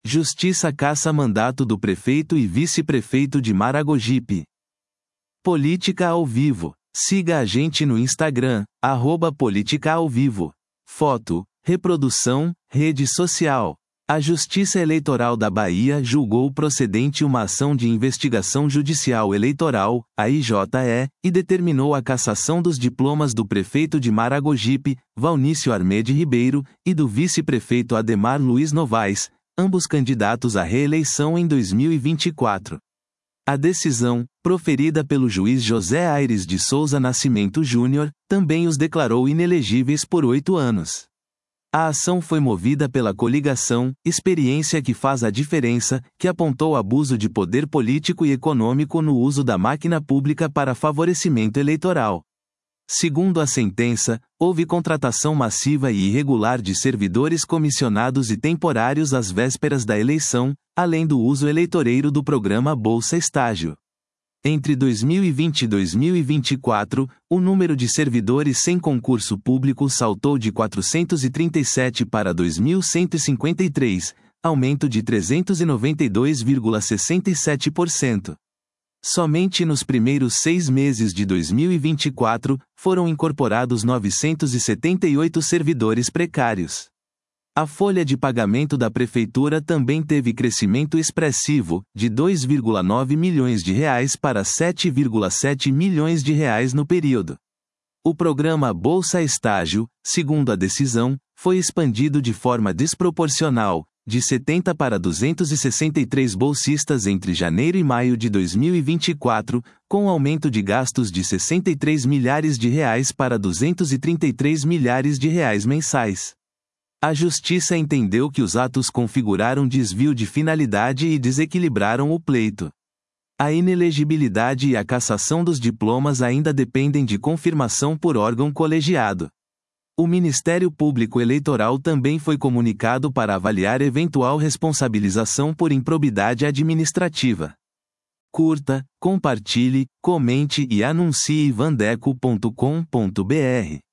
Justiça caça mandato do prefeito e vice-prefeito de Maragogipe. Política ao vivo. Siga a gente no Instagram, @politicaauvivo. Foto, reprodução, rede social. A Justiça Eleitoral da Bahia julgou procedente uma ação de investigação judicial eleitoral, a IJE, e determinou a cassação dos diplomas do prefeito de Maragogipe, Valnício Armede Ribeiro, e do vice-prefeito Ademar Luiz Novaes, ambos candidatos à reeleição em 2024. A decisão, proferida pelo juiz José Aires de Souza Nascimento Júnior, também os declarou inelegíveis por 8 anos. A ação foi movida pela coligação Experiência que faz a diferença, que apontou abuso de poder político e econômico no uso da máquina pública para favorecimento eleitoral. Segundo a sentença, houve contratação massiva e irregular de servidores comissionados e temporários às vésperas da eleição, além do uso eleitoreiro do programa Bolsa Estágio. Entre 2020 e 2024, o número de servidores sem concurso público saltou de 437 para 2.153, aumento de 392,67%. Somente nos primeiros 6 meses de 2024, foram incorporados 978 servidores precários. A folha de pagamento da Prefeitura também teve crescimento expressivo, de R$ 2,9 milhões para R$ 7,7 milhões no período. O programa Bolsa Estágio, segundo a decisão, foi expandido de forma desproporcional, de 70 para 263 bolsistas entre janeiro e maio de 2024, com aumento de gastos de R$ 63 milhares para R$ 233 milhares mensais. A Justiça entendeu que os atos configuraram desvio de finalidade e desequilibraram o pleito. A inelegibilidade e a cassação dos diplomas ainda dependem de confirmação por órgão colegiado. O Ministério Público Eleitoral também foi comunicado para avaliar eventual responsabilização por improbidade administrativa. Curta, compartilhe, comente e anuncie vandeco.com.br.